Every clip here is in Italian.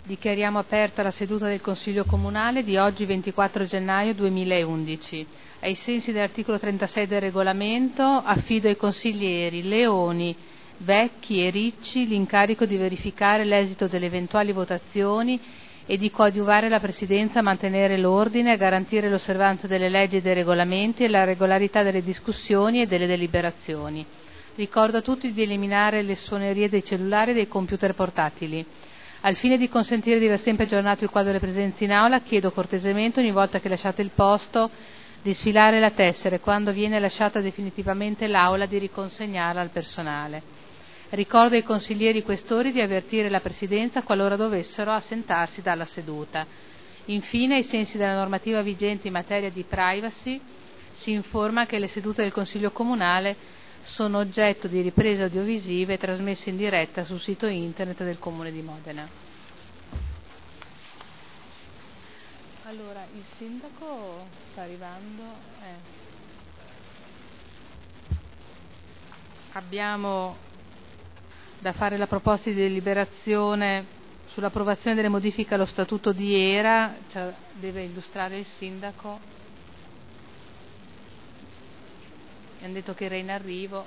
Dichiariamo aperta la seduta del Consiglio Comunale di oggi 24 gennaio 2011. Ai sensi dell'articolo 36 del regolamento affido ai consiglieri Leoni, Vecchi e Ricci l'incarico di verificare l'esito delle eventuali votazioni e di coadiuvare la Presidenza a mantenere l'ordine, a garantire l'osservanza delle leggi e dei regolamenti e la regolarità delle discussioni e delle deliberazioni. Ricordo a tutti di eliminare le suonerie dei cellulari e dei computer portatili. Al fine di consentire di aver sempre aggiornato il quadro delle presenze in aula, chiedo cortesemente ogni volta che lasciate il posto di sfilare la tessera e quando viene lasciata definitivamente l'aula di riconsegnerla al personale. Ricordo ai consiglieri questori di avvertire la Presidenza qualora dovessero assentarsi dalla seduta. Infine, ai sensi della normativa vigente in materia di privacy, si informa che le sedute del Consiglio Comunale sono oggetto di riprese audiovisive trasmesse in diretta sul sito internet del Comune di Modena. Allora, il sindaco sta arrivando. Abbiamo da fare la proposta di deliberazione sull'approvazione delle modifiche allo Statuto di Era. Deve illustrare il sindaco. Mi hanno detto che era in arrivo.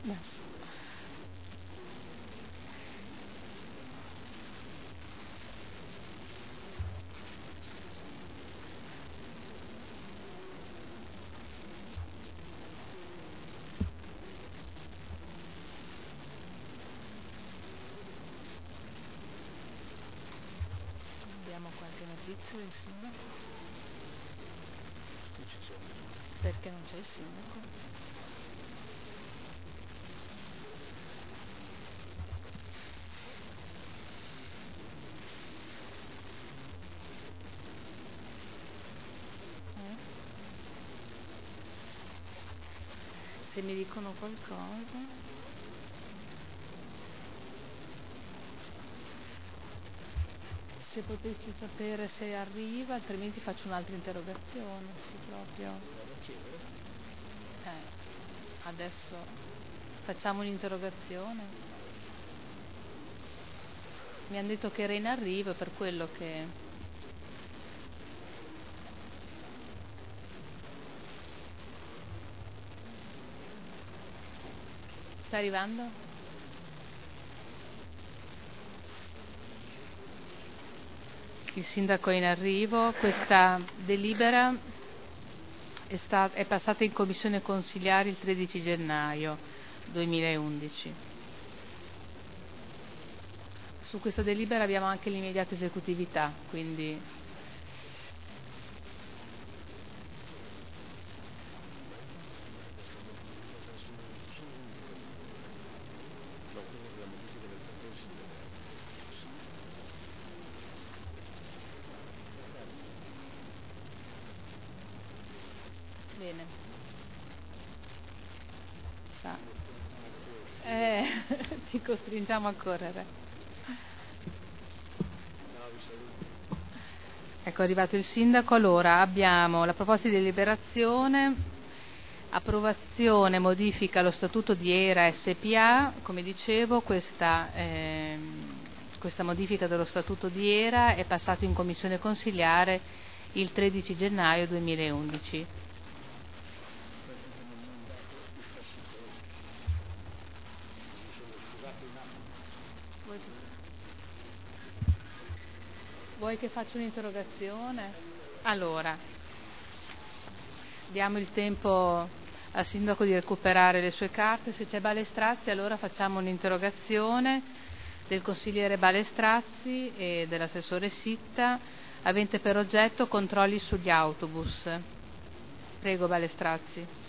Abbiamo qualche notizia del sindaco? Perché non c'è il sindaco? Se mi dicono qualcosa. Se potessi sapere se arriva, altrimenti faccio un'altra interrogazione. Sì, proprio. Adesso facciamo un'interrogazione. Mi hanno detto che era in arrivo, per quello che. Sta arrivando? Il sindaco è in arrivo. Questa delibera è passata in commissione consiliare il 13 gennaio 2011. Su questa delibera abbiamo anche l'immediata esecutività, quindi bene. Ti costringiamo a correre. Ecco, è arrivato il sindaco. Allora, abbiamo la proposta di deliberazione, approvazione, modifica allo Statuto di Era SPA. Come dicevo, questa modifica dello Statuto di Era è passata in commissione consiliare il 13 gennaio 2011. Vuoi che faccia un'interrogazione? Allora, diamo il tempo al sindaco di recuperare le sue carte. Se c'è Balestrazzi, allora facciamo un'interrogazione del consigliere Balestrazzi e dell'assessore Sitta, avente per oggetto controlli sugli autobus. Prego, Balestrazzi.